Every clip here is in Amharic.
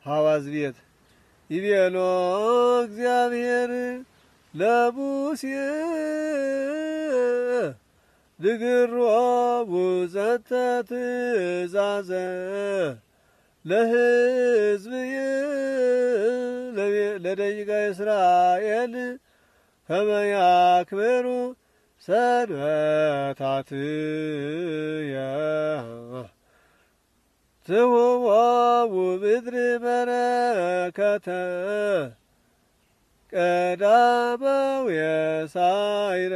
ሐዋዝ ቤት ይቤሎ እግዚአብሔር ለሙሴ ንግሮ ውዘተ ትእዛዘ ለሕዝብየ ለደቂቀ እስራኤል ከመ ያክብሩ ሰንበታትየ ትሁቦሙ ምድር በረከተ ቀዳማውየ ሳይረ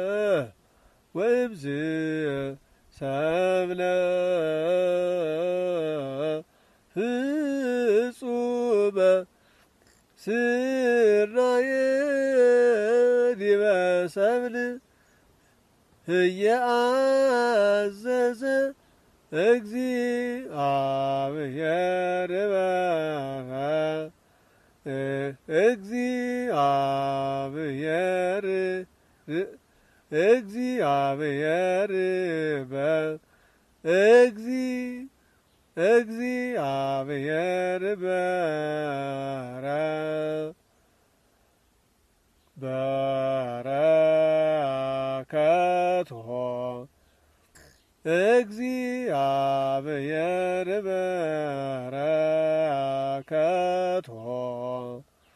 ወእምዝ ሰብለ ፍጹመ ስራየ ዲበ ሰብል እየአዘዘ እግዚአብሔር እግዚአብሔር በረከቶ እግዚአብሔር በረከቶ